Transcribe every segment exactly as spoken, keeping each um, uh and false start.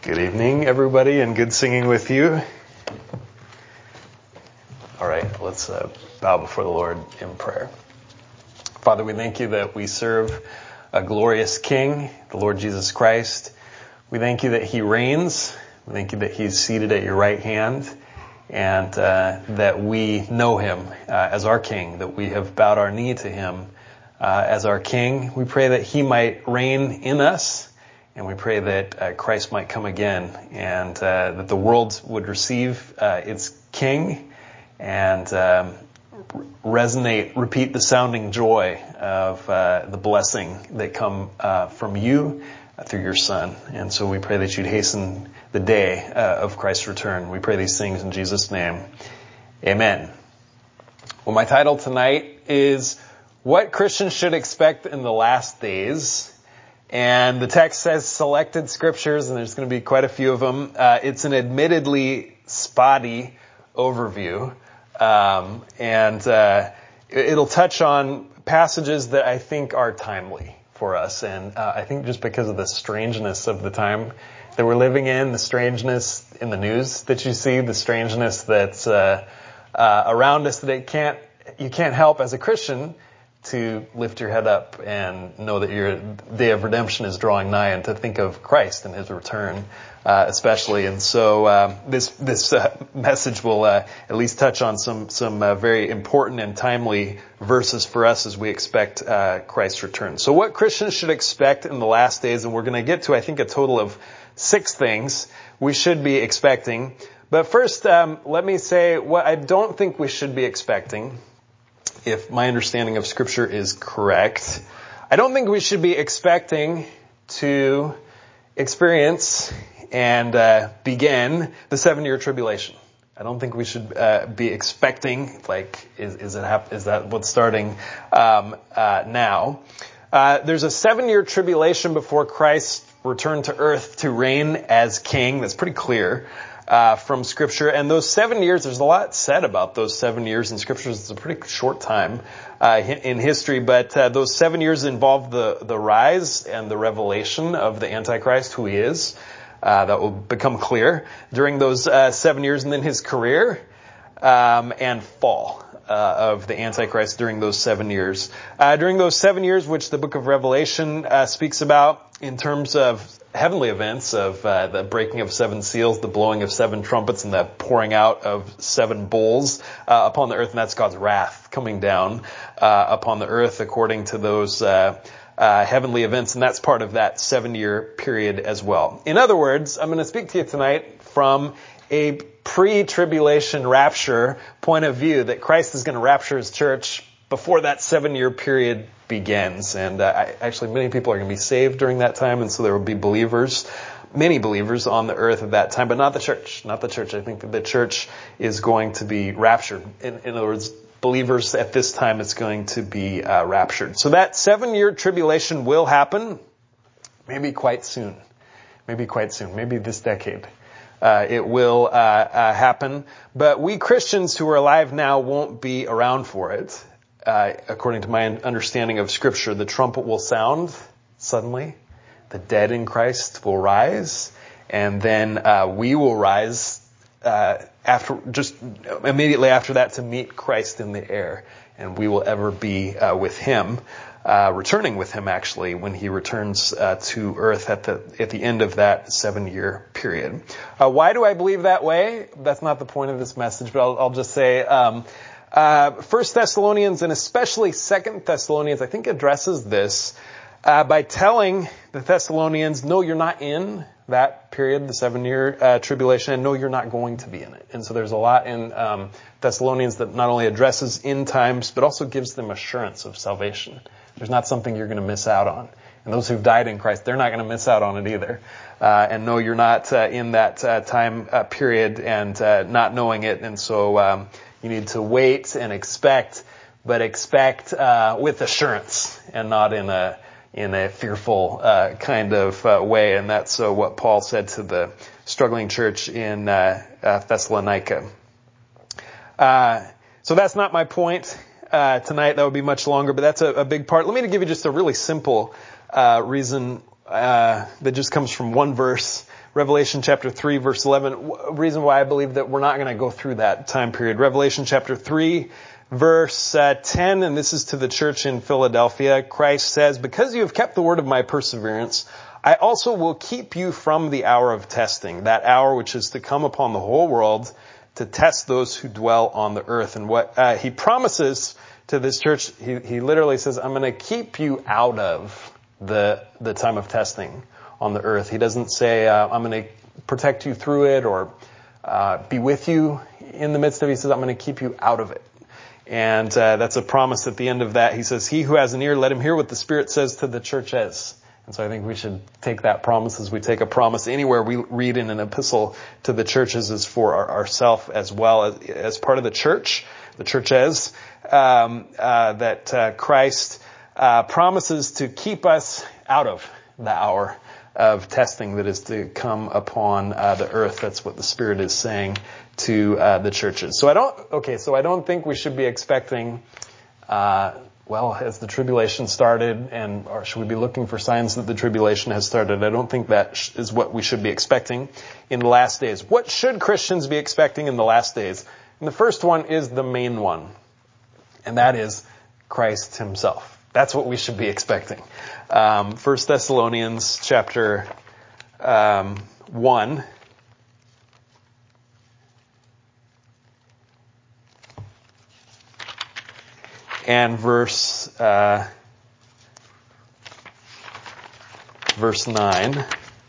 Good evening, everybody, and good singing with you. All right, let's uh, bow before the Lord in prayer. Father, we thank you that we serve a glorious King, the Lord Jesus Christ. We thank you that He reigns. We thank you that He's seated at your right hand, and uh, that we know Him uh, as our King, that we have bowed our knee to Him uh, as our King. We pray that He might reign in us. And we pray that uh, Christ might come again, and uh, that the world would receive uh, its King and um, resonate, repeat the sounding joy of uh, the blessing that come uh, from you uh, through your Son. And so we pray that you'd hasten the day uh, of Christ's return. We pray these things in Jesus' name. Amen. Well, my title tonight is What Christians Should Expect in the Last Days. And the text says selected scriptures, and there's going to be quite a few of them. Uh, it's an admittedly spotty overview, um, and uh, it'll touch on passages that I think are timely for us. And uh, I think just because of the strangeness of the time that we're living in, the strangeness in the news that you see, the strangeness that's uh, uh, around us, that it can't you can't help as a Christian to lift your head up and know that your day of redemption is drawing nigh, and to think of Christ and His return, uh, especially. And so uh, this this uh, message will uh, at least touch on some some uh, very important and timely verses for us as we expect uh, Christ's return. So what Christians should expect in the last days, and we're going to get to, I think, a total of six things we should be expecting. But first, um, let me say what I don't think we should be expecting. If my understanding of Scripture is correct, I don't think we should be expecting to experience and uh, begin the seven-year tribulation. I don't think we should uh, be expecting, like, is, is it hap- is that what's starting um, uh, now? Uh, there's a seven-year tribulation before Christ returned to earth to reign as King. That's pretty clear. Uh, from Scripture. And those seven years, there's a lot said about those seven years in Scripture. It's a pretty short time uh, in history, but uh, those seven years involve the, the rise and the revelation of the Antichrist, who he is. Uh, that will become clear during those uh, seven years, and then his career um, and fall uh, of the Antichrist during those seven years. Uh, during those seven years, which the book of Revelation uh, speaks about in terms of heavenly events of uh, the breaking of seven seals, the blowing of seven trumpets, and the pouring out of seven bowls uh, upon the earth, and that's God's wrath coming down uh, upon the earth according to those uh, uh, heavenly events, and that's part of that seven-year period as well. In other words, I'm going to speak to you tonight from a pre-tribulation rapture point of view, that Christ is going to rapture His church before that seven-year period begins. And uh, I, actually many people are going to be saved during that time, and so there will be believers, many believers on the earth at that time, but not the church. Not the church. I think that the church is going to be raptured. In, in other words, believers at this time is going to be uh, raptured. So that seven-year tribulation will happen maybe quite soon. Maybe quite soon. Maybe this decade. Uh, it will uh, uh, happen. But we Christians who are alive now won't be around for it. Uh, according to my understanding of Scripture, the trumpet will sound suddenly. The dead in Christ will rise. And then uh, we will rise uh, after, just immediately after that, to meet Christ in the air. And we will ever be uh, with Him. Uh, returning with Him, actually, when He returns uh, to earth at the at the end of that seven-year period. Uh, why do I believe that way? That's not the point of this message, but I'll, I'll just say, um, uh, First Thessalonians, and especially Second Thessalonians, I think addresses this uh, by telling the Thessalonians, no, you're not in that period, the seven-year uh, tribulation, and no, you're not going to be in it. And so there's a lot in um, Thessalonians that not only addresses end times, but also gives them assurance of salvation. There's not something you're going to miss out on. And those who've died in Christ, they're not going to miss out on it either. Uh, and no, you're not uh, in that uh, time uh, period and uh, not knowing it. And so um, you need to wait and expect, but expect uh, with assurance and not in a in a fearful uh, kind of uh, way. And that's uh, what Paul said to the struggling church in uh, uh, Thessalonica. Uh, so that's not my point. Uh, tonight, that would be much longer, but that's a, a big part. Let me give you just a really simple uh, reason uh, that just comes from one verse, Revelation chapter three, verse eleven. A reason why I believe that we're not going to go through that time period. Revelation chapter three, verse uh, ten, and this is to the church in Philadelphia. Christ says, "Because you have kept the word of my perseverance, I also will keep you from the hour of testing, that hour which is to come upon the whole world to test those who dwell on the earth." And what uh, he promises to this church, he, he literally says, "I'm going to keep you out of the the time of testing on the earth." He doesn't say, uh, "I'm going to protect you through it," or uh, be with you in the midst of it. He says, "I'm going to keep you out of it." And uh, that's a promise at the end of that. He says, "He who has an ear, let him hear what the Spirit says to the churches." And so I think we should take that promise as we take a promise anywhere we read in an epistle to the churches is for our, ourself as well as, as part of the church, the churches, um, uh, that uh, Christ uh, promises to keep us out of the hour of testing that is to come upon uh, the earth. That's what the Spirit is saying to uh, the churches. So I don't, okay, so I don't think we should be expecting, uh, well, has the tribulation started, and or should we be looking for signs that the tribulation has started? I don't think that sh- is what we should be expecting in the last days. What should Christians be expecting in the last days? And the first one is the main one, and that is Christ himself. That's what we should be expecting. Um, First Thessalonians chapter um, one. And verse uh, verse nine.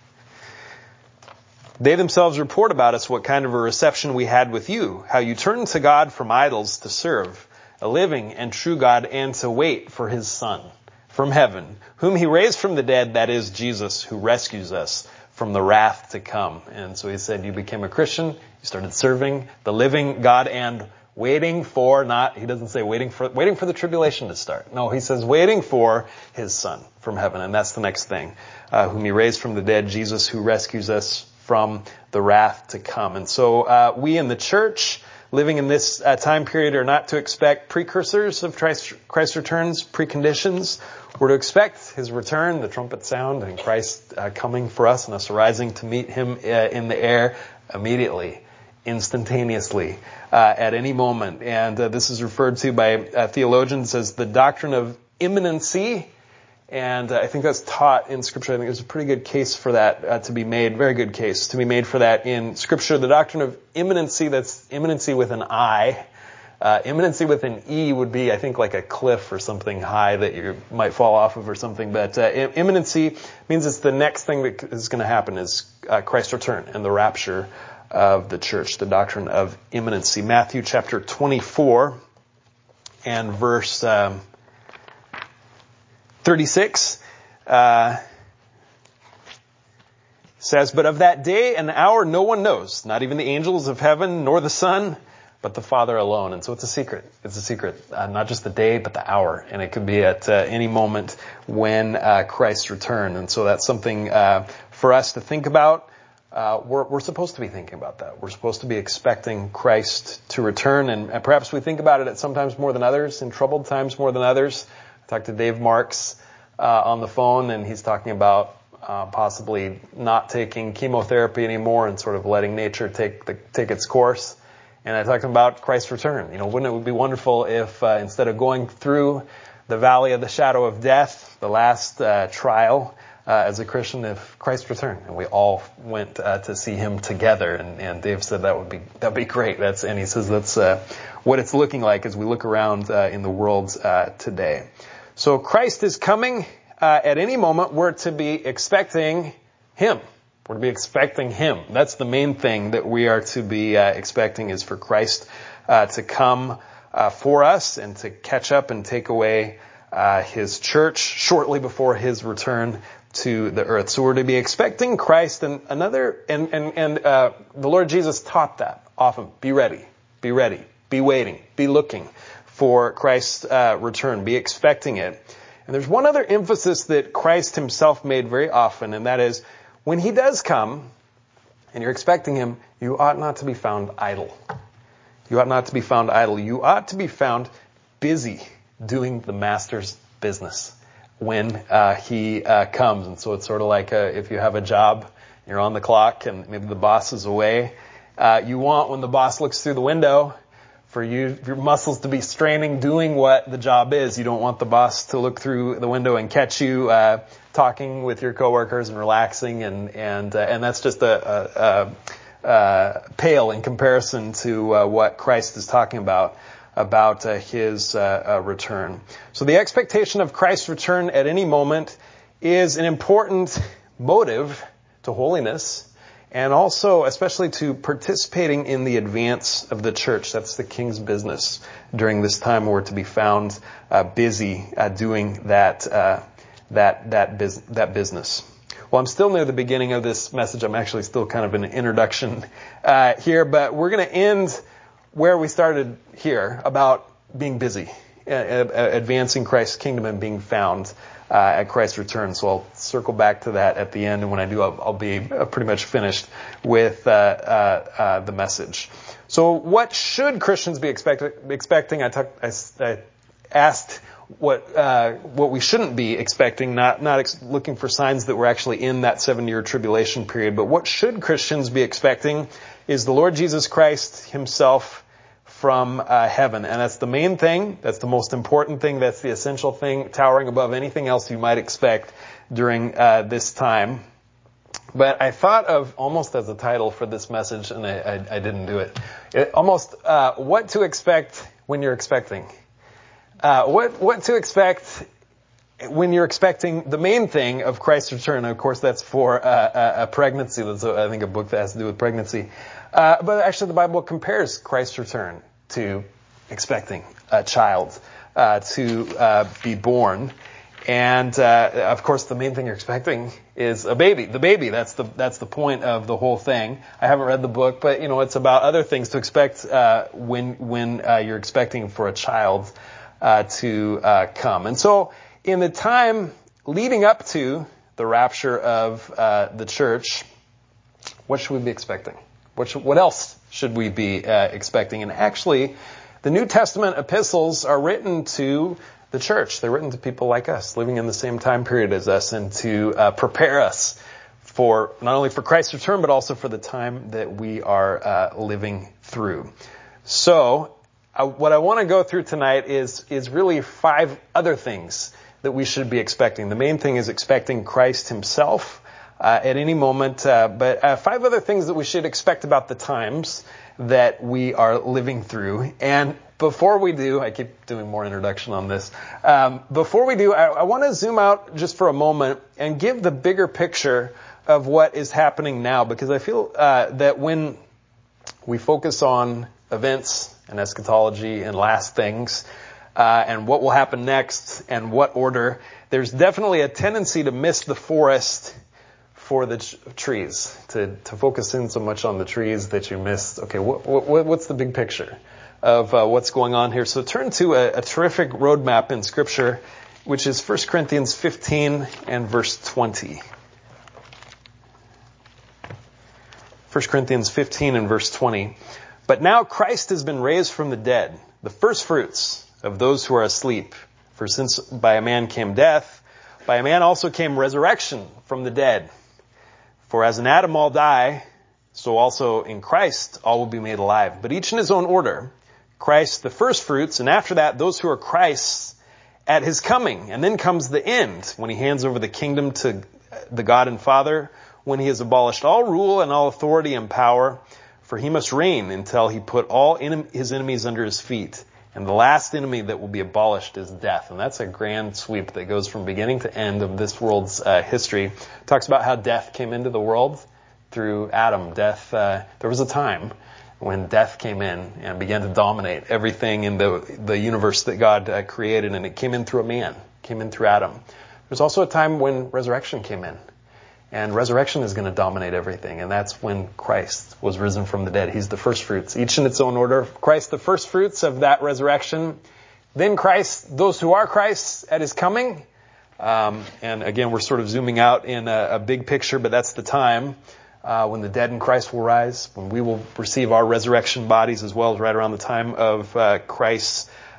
"They themselves report about us what kind of a reception we had with you, how you turned to God from idols to serve a living and true God and to wait for his Son from heaven, whom he raised from the dead, that is Jesus, who rescues us from the wrath to come." And so he said, you became a Christian, you started serving the living God and waiting for, not, he doesn't say waiting for, waiting for the tribulation to start. No, he says waiting for his Son from heaven. And that's the next thing. Uh, whom he raised from the dead, Jesus, who rescues us from the wrath to come. And so, uh, we in the church, living in this uh, time period, are not to expect precursors of Christ, Christ's returns, preconditions. We're to expect his return, the trumpet sound, and Christ uh, coming for us and us arising to meet him uh, in the air immediately, instantaneously, uh, at any moment. And uh, this is referred to by uh, theologians as the doctrine of imminency. And uh, I think that's taught in Scripture. I think there's a pretty good case for that uh, to be made, very good case to be made for that in Scripture. The doctrine of imminency, that's imminency with an I. Uh, imminency with an E would be, I think, like a cliff or something high that you might fall off of or something. But uh, imminency means it's the next thing that is going to happen is uh, Christ's return and the rapture of the church, the doctrine of imminency. Matthew chapter twenty-four and verse um, thirty-six uh, says, "But of that day and hour no one knows, not even the angels of heaven, nor the Son, but the Father alone." And so it's a secret. It's a secret. Uh, not just the day, but the hour. And it could be at uh, any moment when uh, Christ's return. And so that's something uh, for us to think about. Uh, we're, we're supposed to be thinking about that. We're supposed to be expecting Christ to return. And, and perhaps we think about it at sometimes more than others, in troubled times more than others. I talked to Dave Marks uh, on the phone, and he's talking about uh, possibly not taking chemotherapy anymore and sort of letting nature take the, take its course. And I talked about Christ's return. You know, wouldn't it be wonderful if uh, instead of going through the valley of the shadow of death, the last uh, trial uh, as a Christian, if Christ returned and we all went uh, to see him together. And, and Dave said that would be that'd be great. That's and he says that's uh, what it's looking like as we look around uh, in the world uh, today. So Christ is coming uh, at any moment. We're to be expecting him. We're to be expecting him. That's the main thing that we are to be uh, expecting is for Christ uh, to come uh, for us and to catch up and take away uh, his church shortly before his return to the earth. So we're to be expecting Christ and another, and, and, and uh, the Lord Jesus taught that often. Be ready. Be ready. Be waiting. Be looking for Christ's uh, return. Be expecting it. And there's one other emphasis that Christ himself made very often, and that is, when he does come, and you're expecting him, you ought not to be found idle. You ought not to be found idle. You ought to be found busy doing the master's business. when uh, he uh, comes. And so it's sort of like a, if you have a job, you're on the clock and maybe the boss is away. Uh, you want, when the boss looks through the window, for you, your muscles to be straining doing what the job is. You don't want the boss to look through the window and catch you uh, talking with your coworkers and relaxing, and and uh, and that's just a, a, a pale in comparison to uh, what Christ is talking about about uh, his uh, uh, return. So the expectation of Christ's return at any moment is an important motive to holiness. And also, especially to participating in the advance of the church. That's the king's business during this time. We're to be found uh, busy uh, doing that uh, that that, bus- that business. Well, I'm still near the beginning of this message. I'm actually still kind of in an introduction uh, here, but we're going to end where we started here, about being busy, uh, uh, advancing Christ's kingdom and being found Uh, at Christ's return. So I'll circle back to that at the end, and when I do, I'll, I'll be uh, pretty much finished with uh, uh, uh, the message. So what should Christians be expect- expecting? I, talk, I, I asked what uh, what we shouldn't be expecting, not not ex- looking for signs that we're actually in that seven-year tribulation period, but what should Christians be expecting is the Lord Jesus Christ himself from uh, heaven. And that's the main thing. That's the most important thing. That's the essential thing, towering above anything else you might expect during uh, this time. But I thought of almost as a title for this message, and I, I, I didn't do it. it almost uh, what to expect when you're expecting. Uh, what what to expect when you're expecting the main thing of Christ's return. Of course, that's for uh, a, a pregnancy. That's, a, I think, a book that has to do with pregnancy. Uh, but actually, the Bible compares Christ's return to expecting a child uh, to uh, be born. And, uh, of course, the main thing you're expecting is a baby. The baby, that's the that's the point of the whole thing. I haven't read the book, but, you know, it's about other things to expect uh, when, when uh, you're expecting for a child uh, to uh, come. And so in the time leading up to the rapture of uh, the church, what should we be expecting? What, should, what else should we be uh, expecting? And actually, the New Testament epistles are written to the church. They're written to people like us, living in the same time period as us, and to uh, prepare us for not only for Christ's return, but also for the time that we are uh, living through. So, uh, what I want to go through tonight is is really five other things that we should be expecting. The main thing is expecting Christ himself Uh, at any moment, uh, but uh, five other things that we should expect about the times that we are living through. And before we do, I keep doing more introduction on this. Um, before we do, I, I want to zoom out just for a moment and give the bigger picture of what is happening now, because I feel uh, that when we focus on events and eschatology and last things, uh, and what will happen next and what order, there's definitely a tendency to miss the forest for the ch- trees, to, to focus in so much on the trees that you miss, okay, what, what, what's the big picture of uh, what's going on here? So turn to a, a terrific roadmap in Scripture, which is First Corinthians fifteen and verse twenty. First Corinthians fifteen and verse twenty. But now Christ has been raised from the dead, the first fruits of those who are asleep. For since by a man came death, by a man also came resurrection from the dead. For as in Adam all die, so also in Christ all will be made alive. But each in his own order. Christ the first fruits, and after that those who are Christ's at his coming. And then comes the end, when he hands over the kingdom to the God and Father, when he has abolished all rule and all authority and power. For he must reign until he put all his enemies under his feet. And the last enemy that will be abolished is death. And that's a grand sweep that goes from beginning to end of this world's uh, history. It talks about how death came into the world through Adam. Death, uh, there was a time when death came in and began to dominate everything in the, the universe that God uh, created. And it came in through a man, came in through Adam. There's also a time when resurrection came in. And resurrection is going to dominate everything. And that's when Christ was risen from the dead. He's the first fruits, each in its own order. Christ, the first fruits of that resurrection. Then Christ, those who are Christ's at his coming. Um, and again, we're sort of zooming out in a, a big picture, but that's the time uh, when the dead in Christ will rise, when we will receive our resurrection bodies as well, as right around the time of uh, Christ's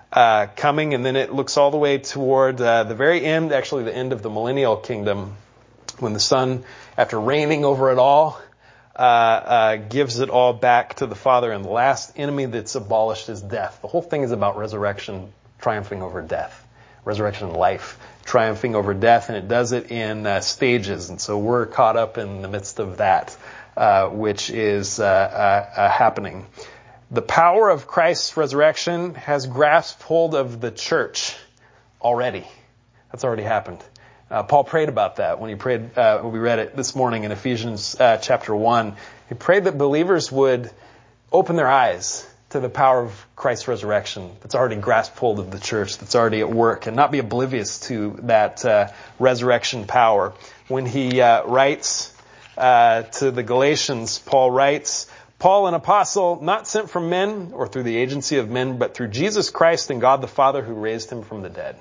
uh, coming, and then it looks all the way toward uh, the very end, actually the end of the millennial kingdom, when the Son, after reigning over it all, uh, uh, gives it all back to the Father, and the last enemy that's abolished is death. The whole thing is about resurrection triumphing over death. Resurrection and life triumphing over death, and it does it in uh, stages. And so we're caught up in the midst of that, uh, which is uh, uh, uh, happening. The power of Christ's resurrection has grasped hold of the church already. That's already happened. Uh, Paul prayed about that when he prayed, uh, when we read it this morning in Ephesians uh, chapter one. He prayed that believers would open their eyes to the power of Christ's resurrection that's already grasped hold of the church, that's already at work, and not be oblivious to that uh, resurrection power. When he uh, writes uh, to the Galatians, Paul writes, Paul, an apostle, not sent from men or through the agency of men, but through Jesus Christ and God the Father who raised him from the dead.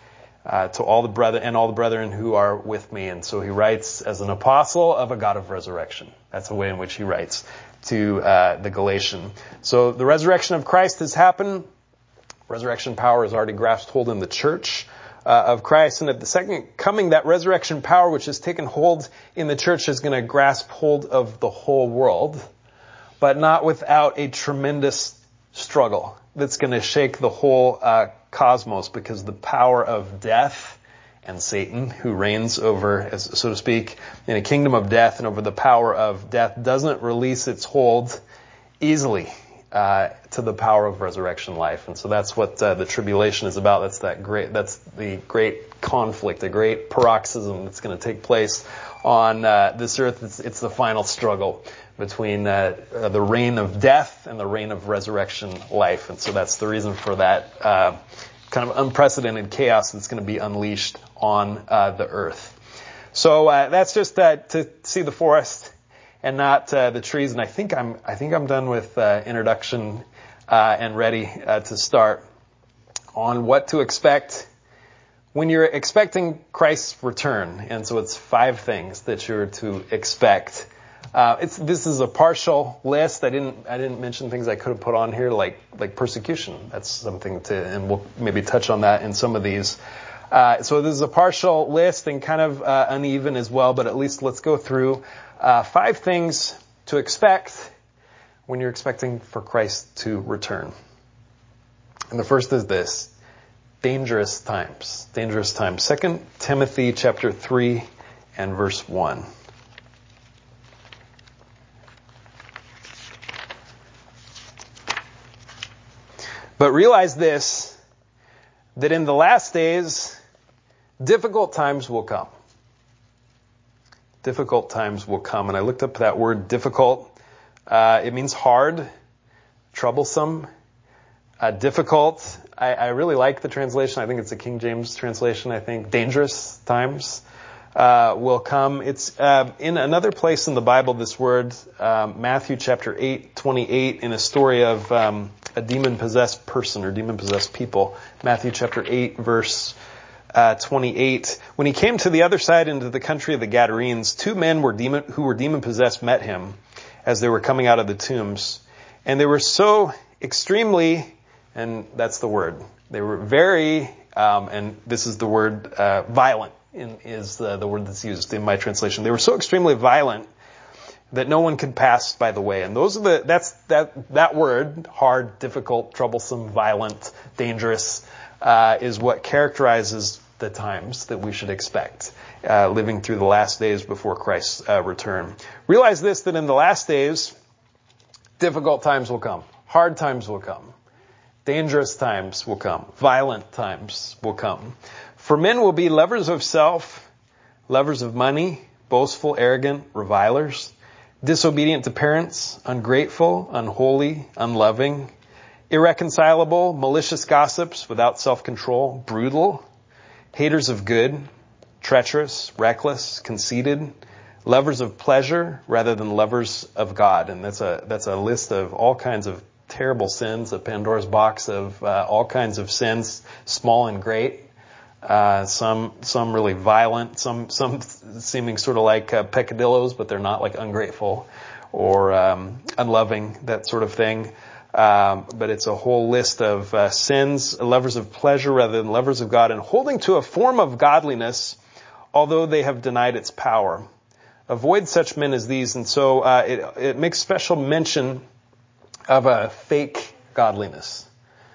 Uh, to all the brother and all the brethren who are with me. And so he writes as an apostle of a God of resurrection. That's the way in which he writes to uh, the Galatian. So the resurrection of Christ has happened. Resurrection power has already grasped hold in the church uh, of Christ. And at the second coming, that resurrection power which has taken hold in the church is going to grasp hold of the whole world, but not without a tremendous struggle that's going to shake the whole uh, cosmos, because the power of death and Satan, who reigns over, as so to speak, in a kingdom of death and over the power of death, doesn't release its hold easily uh, to the power of resurrection life. And so that's what uh, the tribulation is about. That's that great. That's the great conflict, the great paroxysm that's going to take place on uh, this earth. It's, it's the final struggle between uh, uh, the reign of death and the reign of resurrection life. And so that's the reason for that uh, kind of unprecedented chaos that's going to be unleashed on uh, the earth. So uh, that's just uh, to see the forest and not uh, the trees. And I think I'm I think I'm done with uh, introduction uh, and ready uh, to start on what to expect when you're expecting Christ's return. And so it's five things that you're to expect. Uh, it's, this is a partial list. I didn't, I didn't mention things I could have put on here, like, like persecution. That's something to, and we'll maybe touch on that in some of these. Uh, so this is a partial list and kind of, uh, uneven as well, but at least let's go through, uh, five things to expect when you're expecting for Christ to return. And the first is this: dangerous times, dangerous times. Second Timothy chapter three and verse one. But realize this, that in the last days, difficult times will come. Difficult times will come. And I looked up that word difficult. Uh, it means hard, troublesome, uh, difficult. I, I really like the translation. I think it's a King James translation, I think. Dangerous times uh, will come. It's uh, in another place in the Bible, this word, um, Matthew chapter eight, twenty-eight, in a story of um, a demon-possessed person or demon-possessed people. Matthew chapter eight, verse uh, twenty-eight. When he came to the other side into the country of the Gadarenes, two men were demon, who were demon-possessed met him as they were coming out of the tombs. And they were so extremely, and that's the word, they were very, um, and this is the word, uh, violent in, is the, the word that's used in my translation. They were so extremely violent that no one could pass by the way. And those are the, that's, that, that word, hard, difficult, troublesome, violent, dangerous, uh, is what characterizes the times that we should expect, uh, living through the last days before Christ's uh, return. Realize this, that in the last days, difficult times will come. Hard times will come. Dangerous times will come. Violent times will come. For men will be lovers of self, lovers of money, boastful, arrogant, revilers, disobedient to parents, ungrateful, unholy, unloving, irreconcilable, malicious gossips, without self-control, brutal, haters of good, treacherous, reckless, conceited, lovers of pleasure rather than lovers of God. And that's a that's a list of all kinds of terrible sins, a Pandora's box of uh, all kinds of sins, small and great. Uh, some some really violent, some some seeming sort of like uh, peccadillos, but they're not, like ungrateful or um, unloving, that sort of thing. Um, but it's a whole list of uh, sins, lovers of pleasure rather than lovers of God, and holding to a form of godliness, although they have denied its power. Avoid such men as these. And so uh, it, it makes special mention of a fake godliness.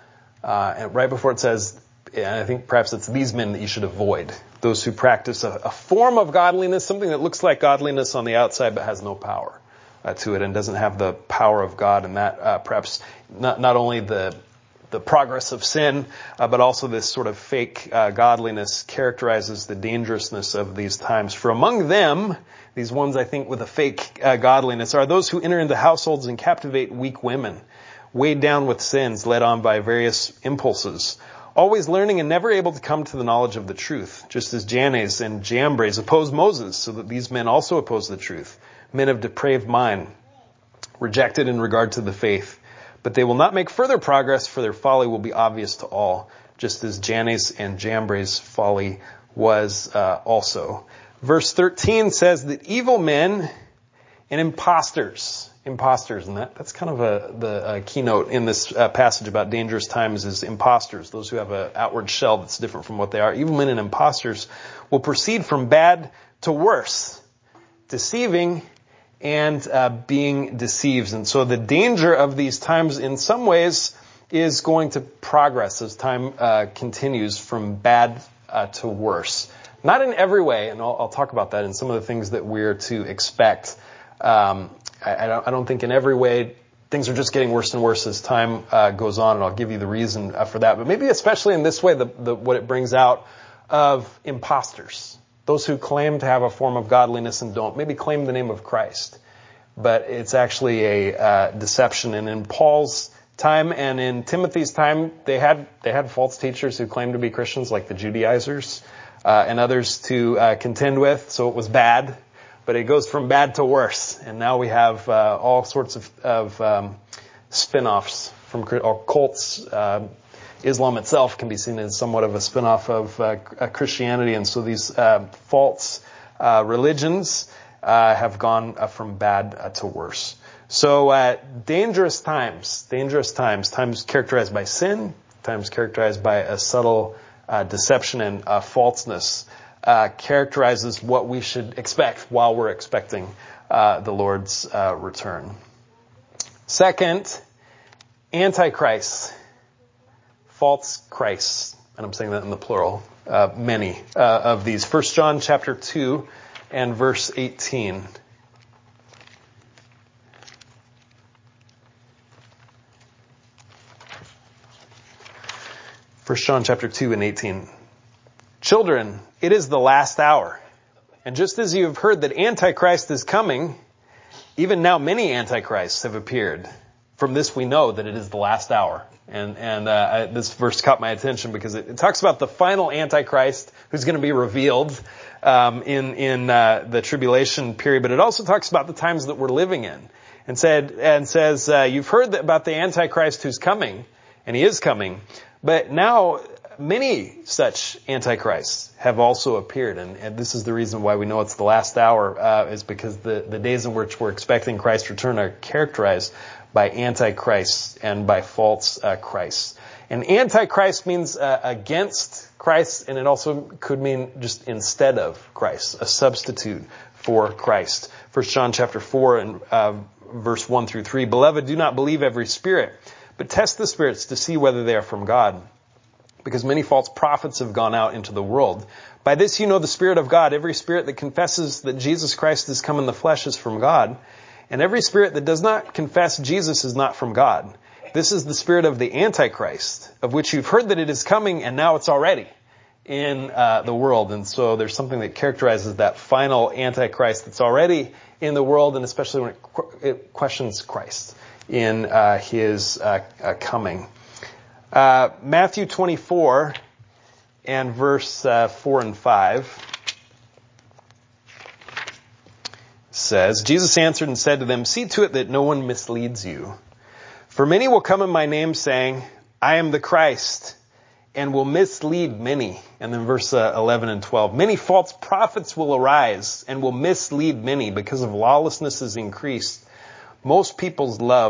Uh, and right before it says, and I think perhaps it's these men that you should avoid. Those who practice a, a form of godliness, something that looks like godliness on the outside but has no power uh, to it and doesn't have the power of God. And that uh, perhaps not, not only the the progress of sin, uh, but also this sort of fake uh, godliness characterizes the dangerousness of these times. For among them, these ones I think with a fake uh, godliness, are those who enter into households and captivate weak women, weighed down with sins, led on by various impulses, always learning and never able to come to the knowledge of the truth, just as Jannes and Jambres opposed Moses, so that these men also oppose the truth, men of depraved mind, rejected in regard to the faith. But they will not make further progress, for their folly will be obvious to all, just as Jannes and Jambres' folly was uh, also. Verse thirteen says that evil men and imposters, imposters, and that, that's kind of a, the uh, keynote in this uh, passage about dangerous times is imposters, those who have an outward shell that's different from what they are. Evil men and imposters will proceed from bad to worse, deceiving and uh, being deceived. And so the danger of these times in some ways is going to progress as time uh, continues from bad uh, to worse. Not in every way, and I'll, I'll talk about that in some of the things that we're to expect. Um, I, I, don't, I don't think in every way things are just getting worse and worse as time uh, goes on, and I'll give you the reason uh, for that. But maybe especially in this way, the, the, what it brings out of imposters. Those who claim to have a form of godliness and don't, maybe claim the name of Christ. But it's actually a uh, deception. And in Paul's time and in Timothy's time, they had they had false teachers who claimed to be Christians, like the Judaizers, uh, and others to uh, contend with. So it was bad. But it goes from bad to worse. And now we have uh, all sorts of, of um, spin-offs from or cults. Uh, Islam itself can be seen as somewhat of a spin-off of uh, Christianity. And so these uh, false uh, religions uh, have gone uh, from bad uh, to worse. So uh, dangerous times, dangerous times, times characterized by sin, times characterized by a subtle uh, deception and uh, falseness, uh, characterizes what we should expect while we're expecting uh, the Lord's uh, return. Second, Antichrist. False Christ, and I'm saying that in the plural, uh, many uh, of these. First John chapter two and verse eighteen. First John chapter two and eighteen. Children, it is the last hour. And just as you have heard that Antichrist is coming, even now many Antichrists have appeared. From this we know that it is the last hour. And, and uh, I, this verse caught my attention because it, it talks about the final Antichrist who's going to be revealed um, in in uh, the tribulation period, but it also talks about the times that we're living in, and said and says uh, you've heard that about the Antichrist who's coming, and he is coming, but now many such Antichrists have also appeared, and, and this is the reason why we know it's the last hour uh, is because the the days in which we're expecting Christ's return are characterized by Antichrist and by false uh, Christ. And Antichrist means uh, against Christ, and it also could mean just instead of Christ, a substitute for Christ. First John chapter four and uh, verse one through three. Beloved, do not believe every spirit, but test the spirits to see whether they are from God, because many false prophets have gone out into the world. By this you know the Spirit of God. Every spirit that confesses that Jesus Christ has come in the flesh is from God. And every spirit that does not confess Jesus is not from God. This is the spirit of the Antichrist, of which you've heard that it is coming, and now it's already in uh, the world. And so there's something that characterizes that final Antichrist that's already in the world, and especially when it, qu- it questions Christ in uh, his uh, uh, coming. Uh, Matthew twenty-four and verse uh, four and five. Says, Jesus answered and said to them, see to it that no one misleads you. For many will come in my name saying, I am the Christ, and will mislead many. And then verse uh, eleven and twelve. Many false prophets will arise and will mislead many because of lawlessness is increased. Most people's love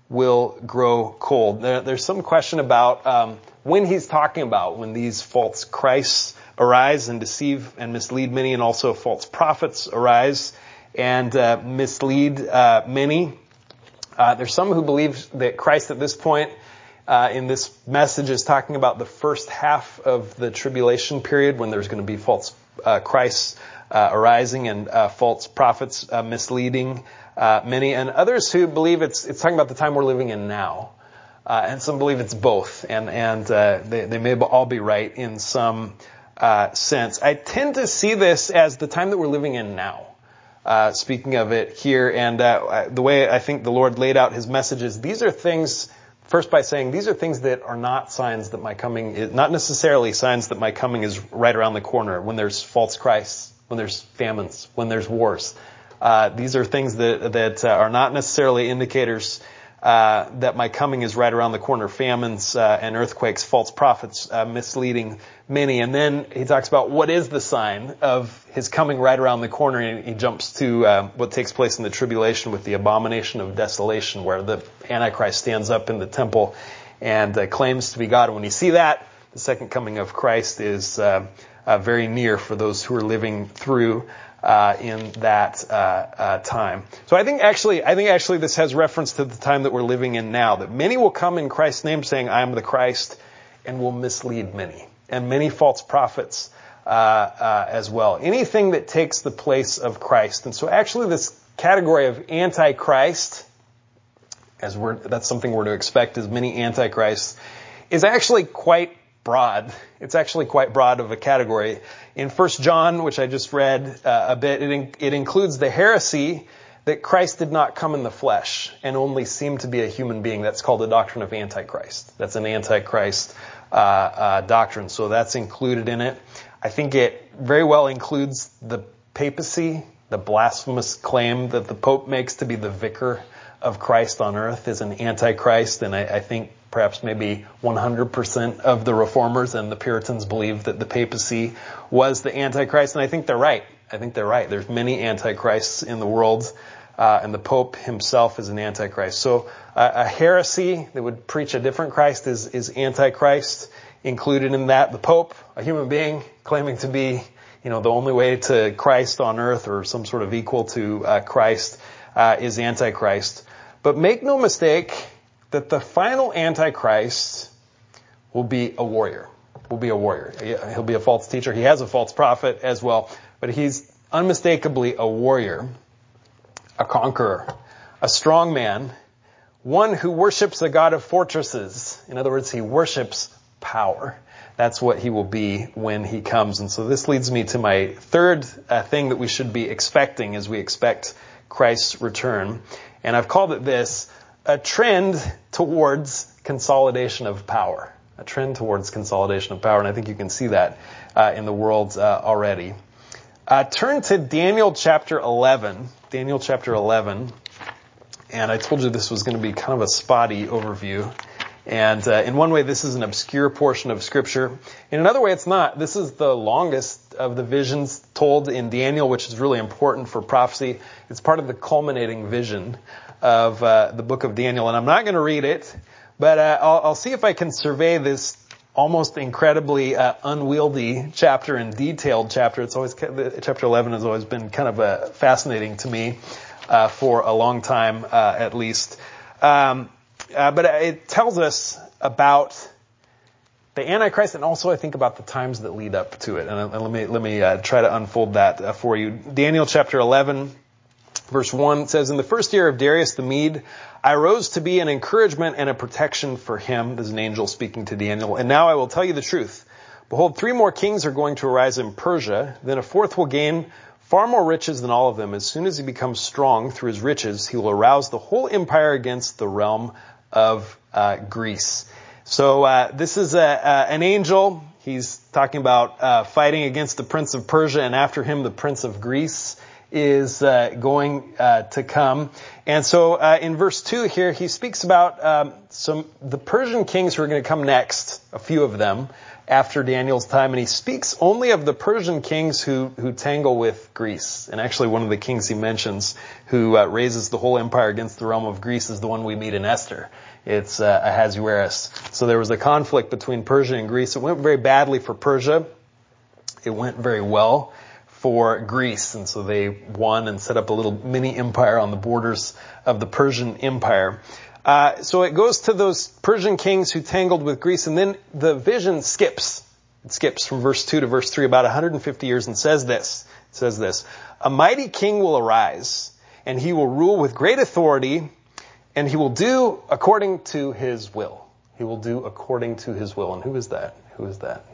will grow cold. There, there's some question about um, when he's talking about when these false Christs arise and deceive and mislead many, and also false prophets arise and uh, mislead uh, many. Uh, there's some who believe that Christ at this point uh, in this message is talking about the first half of the tribulation period, when there's going to be false uh, Christs uh, arising and uh, false prophets uh, misleading uh, many, and others who believe it's it's talking about the time we're living in now. Uh, and some believe it's both, and and uh, they, they may all be right in some uh, sense. I tend to see this as the time that we're living in now. Uh, speaking of it here, and uh, the way I think the Lord laid out his messages, these are things, first by saying, these are things that are not signs that my coming is, not necessarily signs that my coming is right around the corner, when there's false Christs, when there's famines, when there's wars. Uh, these are things that, that uh, are not necessarily indicators Uh, that my coming is right around the corner. Famines uh, and earthquakes, false prophets uh, misleading many. And then he talks about what is the sign of his coming right around the corner. And he jumps to uh, what takes place in the tribulation with the abomination of desolation, where the Antichrist stands up in the temple and uh, claims to be God. And when you see that, the second coming of Christ is uh, uh, very near for those who are living through Uh, in that uh, uh, time. So I think actually, I think actually this has reference to the time that we're living in now, that many will come in Christ's name saying, I am the Christ, and will mislead many, and many false prophets uh, uh, as well. Anything that takes the place of Christ. And so actually this category of Antichrist, as we're, that's something we're to expect, as many Antichrists, is actually quite broad. It's actually quite broad of a category. In First John, which I just read uh, a bit, it, in, it includes the heresy that Christ did not come in the flesh and only seemed to be a human being. That's called the doctrine of Antichrist. That's an Antichrist uh, uh, doctrine. So that's included in it. I think it very well includes the papacy, the blasphemous claim that the Pope makes to be the vicar of Christ on earth is an Antichrist. And I, I think perhaps maybe one hundred percent of the Reformers and the Puritans believe that the papacy was the Antichrist. And I think they're right. I think they're right. There's many Antichrists in the world, uh, and the Pope himself is an Antichrist. So uh, a heresy that would preach a different Christ is, is Antichrist. Included in that, the Pope, a human being claiming to be, you know, the only way to Christ on earth, or some sort of equal to uh, Christ, uh, is Antichrist. But make no mistake that the final Antichrist will be a warrior, will be a warrior. He'll be a false teacher. He has a false prophet as well, but he's unmistakably a warrior, a conqueror, a strong man, one who worships a God of fortresses. In other words, he worships power. That's what he will be when he comes. And so this leads me to my third uh, thing that we should be expecting as we expect Christ's return. And I've called it this: a trend towards consolidation of power. A trend towards consolidation of power. And I think you can see that uh, in the world uh, already. Uh, turn to Daniel chapter eleven. Daniel chapter eleven. And I told you this was going to be kind of a spotty overview. And uh, in one way, this is an obscure portion of Scripture. In another way, it's not. This is the longest of the visions told in Daniel, which is really important for prophecy. It's part of the culminating vision of uh, the book of Daniel. And I'm not going to read it, but uh, I'll, I'll see if I can survey this almost incredibly uh, unwieldy chapter and detailed chapter. It's always chapter eleven has always been kind of uh, fascinating to me uh, for a long time, uh, at least. Um, Uh, but it tells us about the Antichrist, and also I think about the times that lead up to it. And, and let me let me uh, try to unfold that uh, for you. Daniel chapter eleven, verse one says, "In the first year of Darius the Mede, I rose to be an encouragement and a protection for him." There's an angel speaking to Daniel. "And now I will tell you the truth. Behold, three more kings are going to arise in Persia. Then a fourth will gain far more riches than all of them. As soon as he becomes strong through his riches, he will arouse the whole empire against the realm of uh, Greece." So uh, this is a, uh, an angel. He's talking about uh, fighting against the prince of Persia, and after him the prince of Greece is uh, going uh, to come. And so uh, in verse two here, he speaks about um, some the Persian kings who are going to come next, a few of them. after Daniel's time, and he speaks only of the Persian kings who, who tangle with Greece. And actually one of the kings he mentions who uh, raises the whole empire against the realm of Greece is the one we meet in Esther. It's uh, Ahasuerus. So there was a conflict between Persia and Greece. It went very badly for Persia. It went very well for Greece. And so they won and set up a little mini empire on the borders of the Persian Empire. Uh, so it goes to those Persian kings who tangled with Greece, and then the vision skips. It skips from verse two to verse three, about one hundred fifty years, and says this. It says this, "A mighty king will arise, and he will rule with great authority, and he will do according to his will." He will do according to his will. And who is that? Who is that?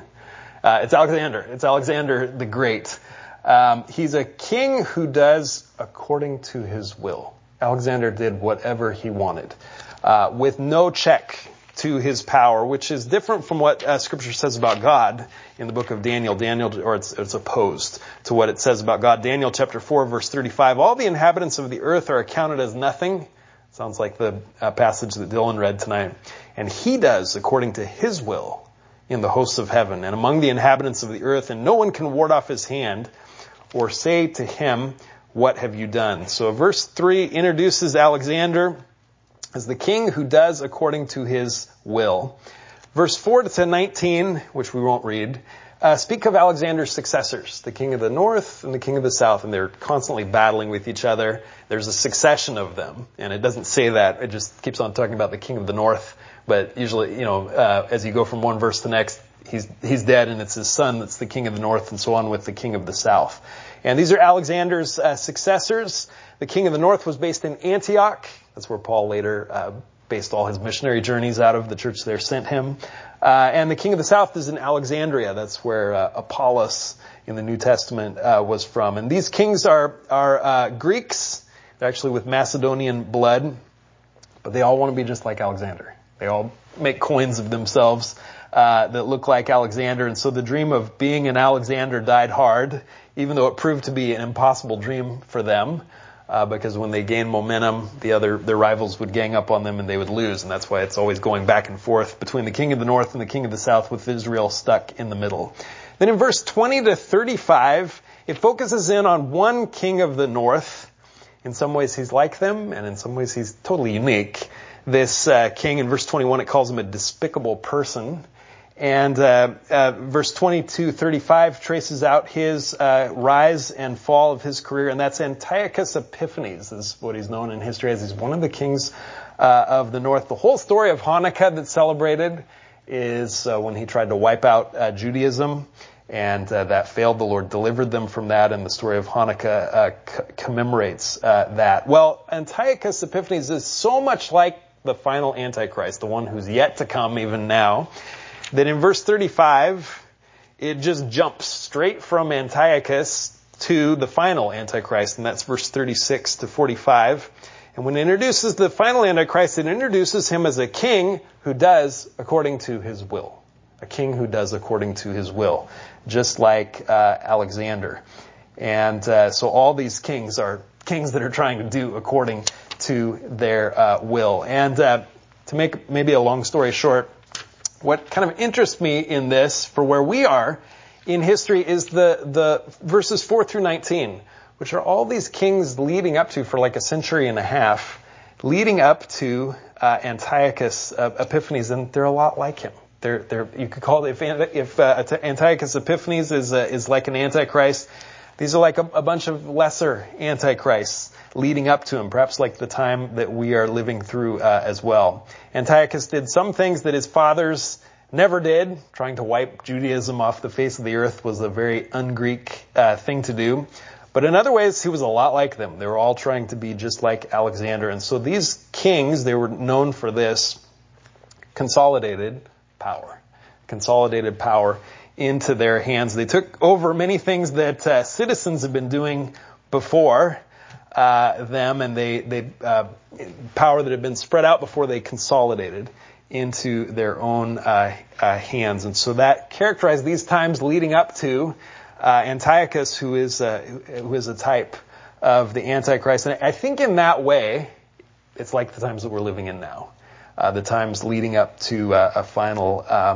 uh, it's Alexander. It's Alexander the Great. Um, he's a king who does according to his will. Alexander did whatever he wanted, uh, with no check to his power, which is different from what uh, Scripture says about God in the book of Daniel. Daniel, or it's, it's opposed to what it says about God. Daniel chapter four, verse thirty-five. "All the inhabitants of the earth are accounted as nothing." Sounds like the uh, passage that Dylan read tonight. "And he does according to his will in the hosts of heaven and among the inhabitants of the earth, and no one can ward off his hand or say to him, 'What have you done?'" So verse three introduces Alexander as the king who does according to his will. Verse four to nineteen, which we won't read, uh, speak of Alexander's successors, the king of the north and the king of the south, and they're constantly battling with each other. There's a succession of them, and it doesn't say that. It just keeps on talking about the king of the north. But usually, you know, uh, as you go from one verse to the next, he's he's dead, and it's his son that's the king of the north, and so on with the king of the south. And these are Alexander's uh, successors. The king of the north was based in Antioch. That's where Paul later uh, based all his missionary journeys out of. The church there sent him. Uh, and the king of the south is in Alexandria. That's where uh, Apollos in the New Testament uh, was from. And these kings are are uh, Greeks. They're actually with Macedonian blood, but they all want to be just like Alexander. They all make coins of themselves uh, that look like Alexander. And so the dream of being an Alexander died hard, even though it proved to be an impossible dream for them, uh, because when they gained momentum, the other their rivals would gang up on them and they would lose. And that's why it's always going back and forth between the king of the north and the king of the south, with Israel stuck in the middle. Then in verse twenty to thirty-five, it focuses in on one king of the north. In some ways he's like them, and in some ways he's totally unique. This uh, king, in verse twenty-one, it calls him a despicable person. And uh, uh, verse twenty-two thirty-five traces out his uh, rise and fall of his career, and that's Antiochus Epiphanes, is what he's known in history as. He's one of the kings uh, of the north. The whole story of Hanukkah that's celebrated is uh, when he tried to wipe out uh, Judaism, and uh, that failed. The Lord delivered them from that, and the story of Hanukkah uh, c- commemorates uh, that. Well, Antiochus Epiphanes is so much like the final Antichrist, the one who's yet to come even now, that in verse thirty-five, it just jumps straight from Antiochus to the final Antichrist, and that's verse thirty-six to forty-five. And when it introduces the final Antichrist, it introduces him as a king who does according to his will. A king who does according to his will, just like uh, Alexander. And uh, so all these kings are kings that are trying to do according to their uh, will. And uh, to make maybe a long story short, what kind of interests me in this, for where we are in history, is the, the verses four through nineteen, which are all these kings leading up to, for like a century and a half, leading up to uh, Antiochus uh, Epiphanes, and they're a lot like him. They're, they're, you could call it, if, if uh, Antiochus Epiphanes is uh, is like an antichrist, these are like a, a bunch of lesser antichrists leading up to him, perhaps like the time that we are living through uh, as well. Antiochus did some things that his fathers never did. Trying to wipe Judaism off the face of the earth was a very un-Greek uh, thing to do. But in other ways, he was a lot like them. They were all trying to be just like Alexander. And so these kings, they were known for this, consolidated power. Consolidated power into their hands. They took over many things that uh, citizens have been doing before uh, them, and they, they uh, power that had been spread out before, they consolidated into their own uh, uh, hands. And so that characterized these times leading up to uh, Antiochus, who is uh, who is a type of the Antichrist. And I think in that way, it's like the times that we're living in now. Uh, the times leading up to uh, a final um,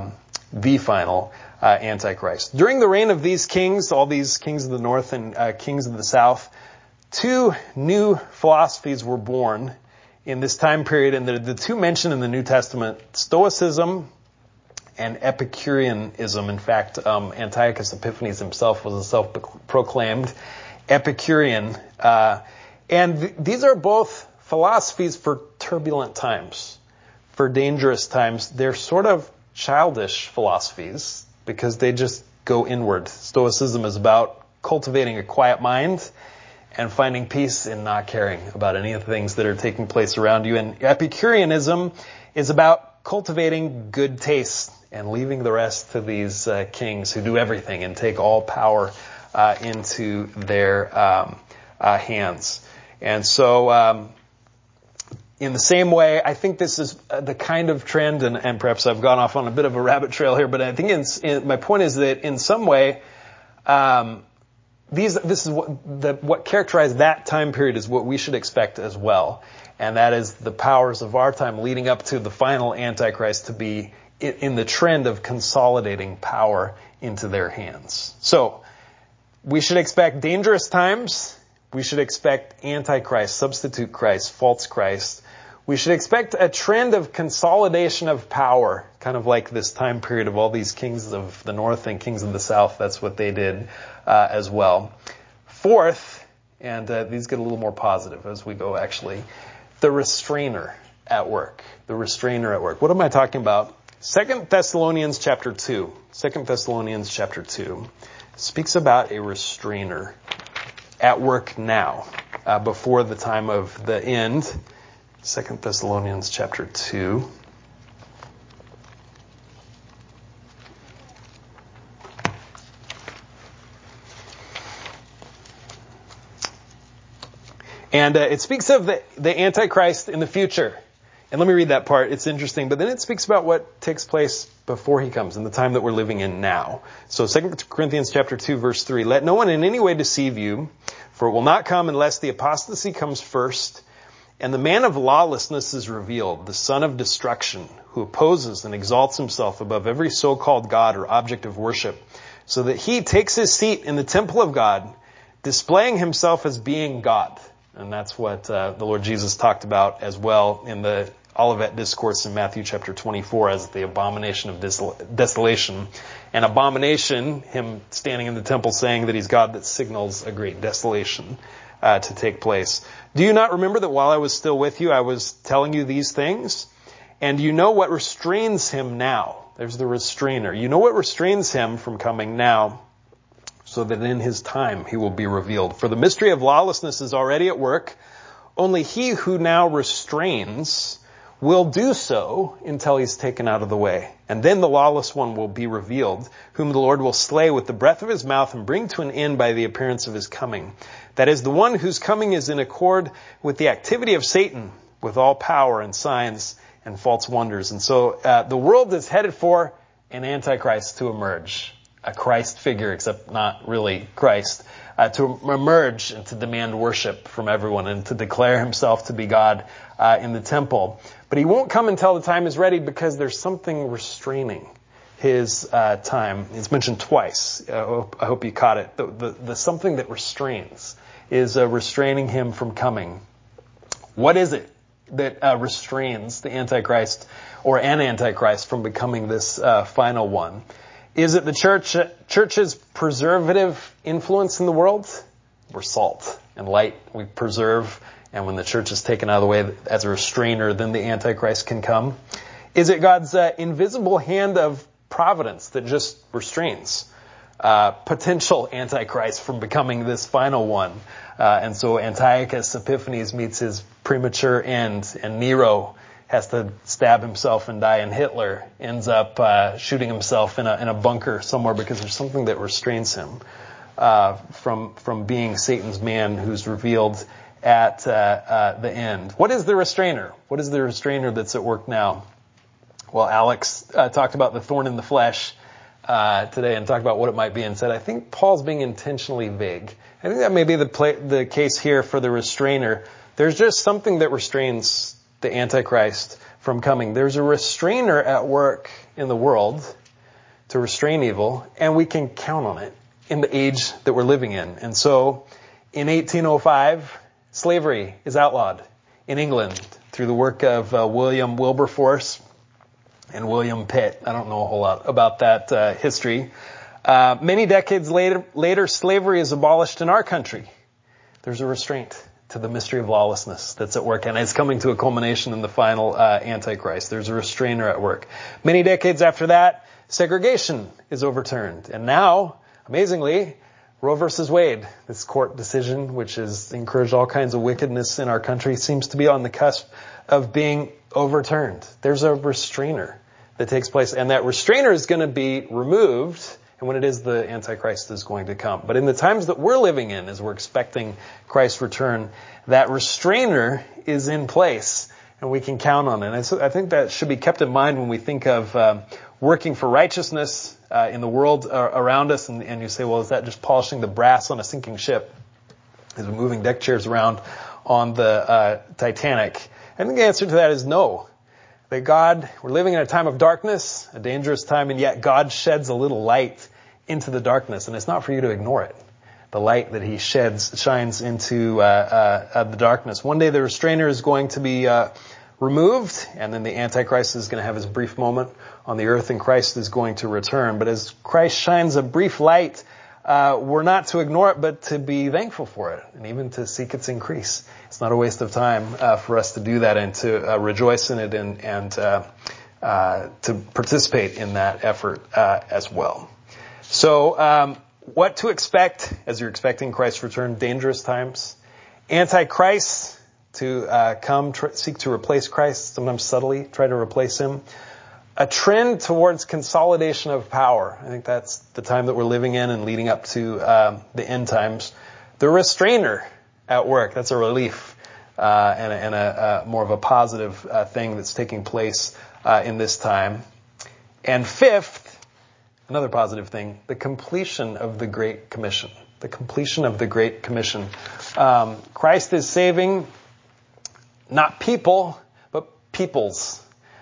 the final uh, Antichrist. During the reign of these kings, all these kings of the north and uh, kings of the south, two new philosophies were born in this time period, and the, the two mentioned in the New Testament, Stoicism and Epicureanism. In fact, um, Antiochus Epiphanes himself was a self-proclaimed Epicurean. Uh, and th- these are both philosophies for turbulent times, for dangerous times. They're sort of childish philosophies because they just go inward. Stoicism is about cultivating a quiet mind and finding peace in not caring about any of the things that are taking place around you. And Epicureanism is about cultivating good taste and leaving the rest to these uh, kings who do everything and take all power uh, into their um, uh, hands. And so, um, in the same way, I think this is the kind of trend, and, and perhaps I've gone off on a bit of a rabbit trail here, but I think in, in, my point is that in some way, um, These, this is what, the, what characterized that time period is what we should expect as well. And that is the powers of our time leading up to the final Antichrist to be in, in the trend of consolidating power into their hands. So, we should expect dangerous times. We should expect Antichrist, substitute Christ, false Christ. We should expect a trend of consolidation of power, kind of like this time period of all these kings of the north and kings of the south. That's what they did uh, as well. Fourth, and uh, these get a little more positive as we go actually, the restrainer at work. The restrainer at work. What am I talking about? Second Thessalonians chapter two. Second Thessalonians chapter two speaks about a restrainer at work now, uh, before the time of the end. Second Thessalonians chapter two. And uh, it speaks of the, the Antichrist in the future. And let me read that part. It's interesting. But then it speaks about what takes place before he comes, in the time that we're living in now. So Second Corinthians chapter two, verse three. Let no one in any way deceive you, for it will not come unless the apostasy comes first, and the man of lawlessness is revealed, the son of destruction, who opposes and exalts himself above every so-called God or object of worship, so that he takes his seat in the temple of God, displaying himself as being God. And that's what uh, the Lord Jesus talked about as well in the Olivet Discourse in Matthew chapter twenty-four as the abomination of desol- desolation. And abomination, him standing in the temple saying that he's God, that signals a great desolation Uh, to take place. Do you not remember that while I was still with you, I was telling you these things? And you know what restrains him now. There's the restrainer. You know what restrains him from coming now, so that in his time he will be revealed. For the mystery of lawlessness is already at work. Only he who now restrains will do so until he's taken out of the way. And then the lawless one will be revealed, whom the Lord will slay with the breath of his mouth and bring to an end by the appearance of his coming. That is, the one whose coming is in accord with the activity of Satan, with all power and signs and false wonders. And so uh, the world is headed for an Antichrist to emerge, a Christ figure, except not really Christ, uh, to emerge and to demand worship from everyone and to declare himself to be God uh, in the temple. But he won't come until the time is ready, because there's something restraining his uh, time. It's mentioned twice. Uh, I, hope, I hope you caught it. The, the, the something that restrains is uh, restraining him from coming. What is it that uh, restrains the Antichrist or an Antichrist from becoming this uh, final one? Is it the church, uh, church's preservative influence in the world? We're salt and light. We preserve. And when the church is taken out of the way as a restrainer, then the Antichrist can come. Is it God's uh, invisible hand of providence that just restrains uh, potential Antichrist from becoming this final one? Uh, and so Antiochus Epiphanes meets his premature end, and Nero has to stab himself and die, and Hitler ends up uh, shooting himself in a, in a bunker somewhere because there's something that restrains him uh, from from being Satan's man who's revealed at uh, uh, the end. What is the restrainer? What is the restrainer that's at work now? Well, Alex uh, talked about the thorn in the flesh uh, today and talked about what it might be, and said, I think Paul's being intentionally vague. I think that may be the play, the case here for the restrainer. There's just something that restrains the Antichrist from coming. There's a restrainer at work in the world to restrain evil, and we can count on it in the age that we're living in. And so, in eighteen oh five, slavery is outlawed in England through the work of uh, William Wilberforce and William Pitt. I don't know a whole lot about that uh, history. Uh, many decades later, later, slavery is abolished in our country. There's a restraint to the mystery of lawlessness that's at work, and it's coming to a culmination in the final uh, Antichrist. There's a restrainer at work. Many decades after that, segregation is overturned. And now, amazingly, Roe versus Wade, this court decision, which has encouraged all kinds of wickedness in our country, seems to be on the cusp of being overturned. There's a restrainer that takes place, and that restrainer is going to be removed, and when it is, the Antichrist is going to come. But in the times that we're living in, as we're expecting Christ's return, that restrainer is in place, and we can count on it. And so I think that should be kept in mind when we think of um, working for righteousness uh, in the world uh, around us. And, and you say, well, is that just polishing the brass on a sinking ship? Is it moving deck chairs around on the uh, Titanic? I think the answer to that is no. That God, we're living in a time of darkness, a dangerous time, and yet God sheds a little light into the darkness, and it's not for you to ignore it. The light that he sheds shines into uh, uh, uh, the darkness. One day the restrainer is going to be uh, removed, and then the Antichrist is going to have his brief moment on the earth, and Christ is going to return. But as Christ shines a brief light, uh, we're not to ignore it, but to be thankful for it, and even to seek its increase. It's not a waste of time uh, for us to do that and to uh, rejoice in it and, and uh, uh, to participate in that effort uh, as well. So, um, what to expect as you're expecting Christ's return? Dangerous times. Antichrist to uh, come, tr- seek to replace Christ, sometimes subtly try to replace him. A trend towards consolidation of power. I think that's the time that we're living in and leading up to um, the end times. The restrainer at work. That's a relief uh, and, a, and a, a more of a positive uh, thing that's taking place uh, in this time. And fifth, another positive thing, the completion of the Great Commission. The completion of the Great Commission. Um, Christ is saving not people, but peoples.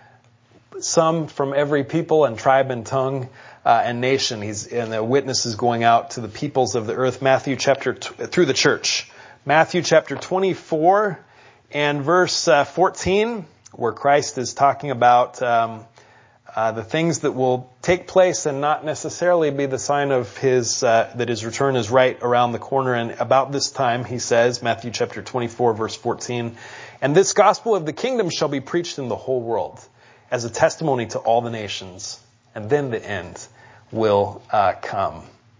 Some from every people and tribe and tongue uh, and nation. He's and the witness is going out to the peoples of the earth. Matthew chapter t- through the church. Matthew chapter twenty-four and verse uh, fourteen, where Christ is talking about um, uh, the things that will take place and not necessarily be the sign of his uh, that his return is right around the corner. And about this time, he says, Matthew chapter twenty-four, verse fourteen, "And this gospel of the kingdom shall be preached in the whole world as a testimony to all the nations, and then the end will uh, come."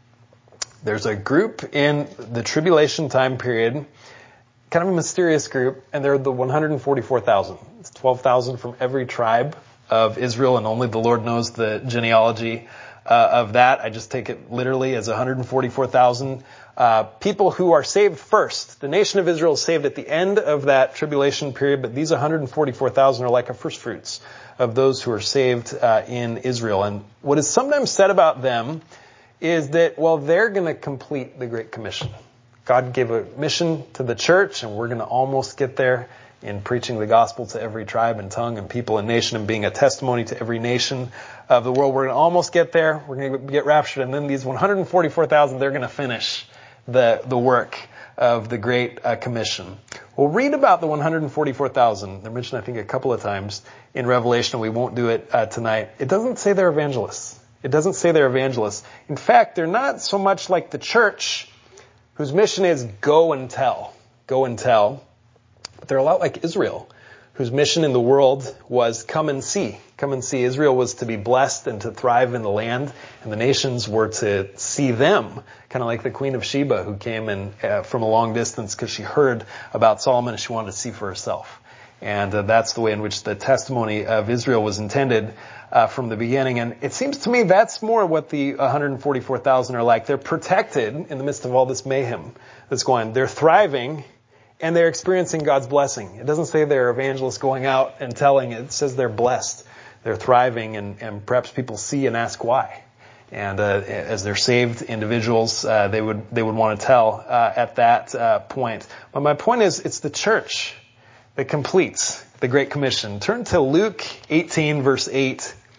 There's a group in the tribulation time period, kind of a mysterious group, and they're the one hundred forty-four thousand. It's twelve thousand from every tribe of Israel, and only the Lord knows the genealogy uh, of that. I just take it literally as one hundred forty-four thousand uh, people who are saved first. The nation of Israel is saved at the end of that tribulation period, but these one hundred forty-four thousand are like a first fruits of those who are saved uh, in Israel. And what is sometimes said about them is that, well, they're going to complete the Great Commission. God gave a mission to the church, and we're going to almost get there in preaching the gospel to every tribe and tongue and people and nation and being a testimony to every nation of the world. We're going to almost get there. We're going to get raptured. And then these one hundred forty-four thousand, they're going to finish the, the work of the Great uh, Commission. We'll read about the one hundred forty-four thousand. They're mentioned, I think, a couple of times in Revelation. We won't do it uh, tonight. It doesn't say they're evangelists. It doesn't say they're evangelists. In fact, they're not so much like the church, whose mission is go and tell. Go and tell. But they're a lot like Israel, whose mission in the world was come and see. Come and see. Israel was to be blessed and to thrive in the land, and the nations were to see them, kind of like the Queen of Sheba, who came in uh, from a long distance because she heard about Solomon and she wanted to see for herself. And uh, that's the way in which the testimony of Israel was intended uh, from the beginning. And it seems to me that's more what the one hundred forty-four thousand are like. They're protected in the midst of all this mayhem that's going on. They're thriving, and they're experiencing God's blessing. It doesn't say they're evangelists going out and telling. It says they're blessed. They're thriving, and, and perhaps people see and ask why. And uh, as they're saved individuals, uh, they would they would want to tell uh, at that uh, point. But my point is, it's the church that completes the Great Commission. Turn to Luke eighteen, verse eight.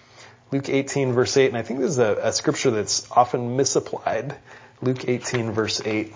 Luke eighteen, verse eight, and I think this is a, a scripture that's often misapplied. Luke eighteen, verse eight.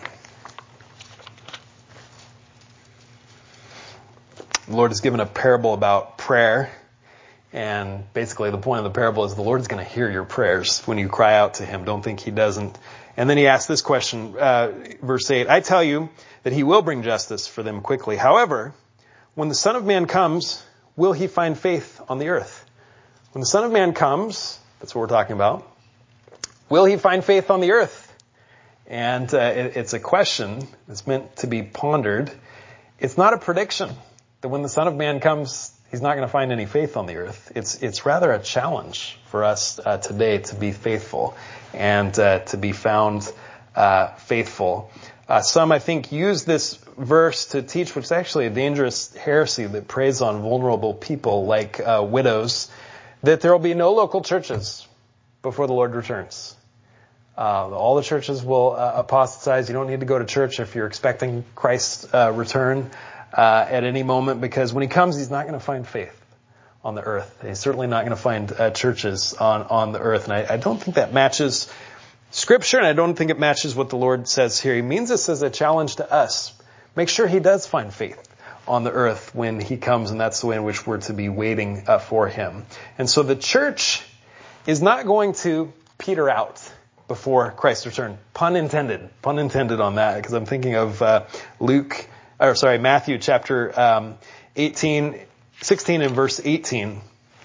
The Lord has given a parable about prayer, and basically the point of the parable is the Lord's going to hear your prayers when you cry out to him. Don't think he doesn't. And then he asks this question, uh, verse eight, I tell you that he will bring justice for them quickly. However, when the Son of Man comes, will he find faith on the earth? When the Son of Man comes, that's what we're talking about, will he find faith on the earth? And uh, it, it's a question that's meant to be pondered. It's not a prediction that when the Son of Man comes, he's not going to find any faith on the earth. It's it's rather a challenge for us uh, today to be faithful and uh, to be found uh, faithful. Uh, some, I think, use this verse to teach what's actually a dangerous heresy that preys on vulnerable people like uh, widows, that there will be no local churches before the Lord returns. Uh, all the churches will uh, apostatize. You don't need to go to church if you're expecting Christ's uh, return uh, at any moment, because when he comes, he's not going to find faith on the earth. He's certainly not going to find uh, churches on, on the earth. And I, I don't think that matches Scripture, and I don't think it matches what the Lord says here. He means this as a challenge to us. Make sure he does find faith on the earth when he comes, and that's the way in which we're to be waiting uh, for him. And so the church is not going to peter out before Christ's return. Pun intended. Pun intended on that, because I'm thinking of uh, Luke, or sorry, Matthew chapter um, eighteen, sixteen and verse eighteen,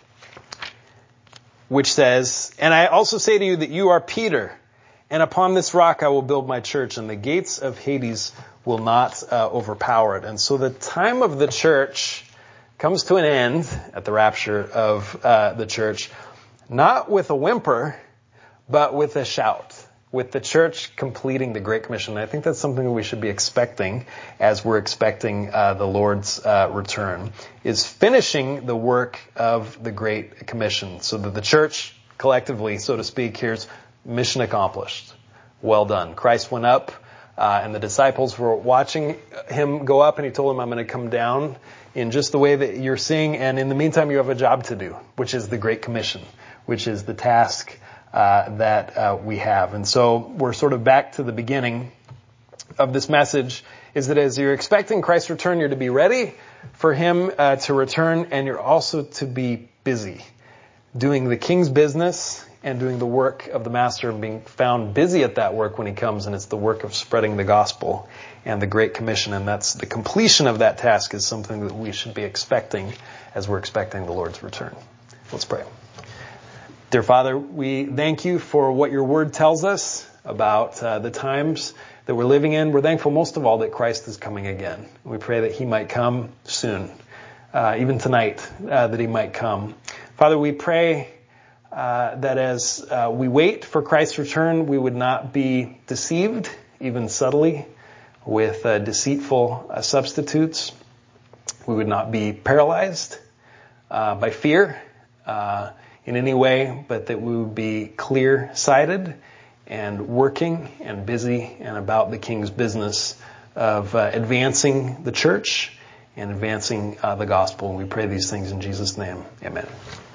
which says, and I also say to you that you are Peter, and upon this rock I will build my church, and the gates of Hades will not uh, overpower it. And so the time of the church comes to an end at the rapture of uh, the church, not with a whimper, but with a shout, with the church completing the Great Commission. And I think that's something that we should be expecting as we're expecting uh, the Lord's uh, return, is finishing the work of the Great Commission, so that the church collectively, so to speak, here's mission accomplished. Well done. Christ went up, uh, and the disciples were watching him go up, and he told them, I'm going to come down in just the way that you're seeing, and in the meantime you have a job to do, which is the Great Commission, which is the task Uh, that uh, we have. And so we're sort of back to the beginning of this message, is that as you're expecting Christ's return, you're to be ready for him uh, to return, and you're also to be busy doing the king's business and doing the work of the master, and being found busy at that work when he comes, and it's the work of spreading the gospel and the Great Commission. And that's the completion of that task is something that we should be expecting as we're expecting the Lord's return. Let's pray. Dear Father, we thank you for what your word tells us about uh, the times that we're living in. We're thankful most of all that Christ is coming again. We pray that he might come soon, uh, even tonight, uh, that he might come. Father, we pray uh, that as uh, we wait for Christ's return, we would not be deceived, even subtly, with uh, deceitful uh, substitutes. We would not be paralyzed uh, by fear, uh, in any way, but that we would be clear-sighted and working and busy and about the King's business of uh, advancing the church and advancing uh, the gospel. And we pray these things in Jesus' name. Amen.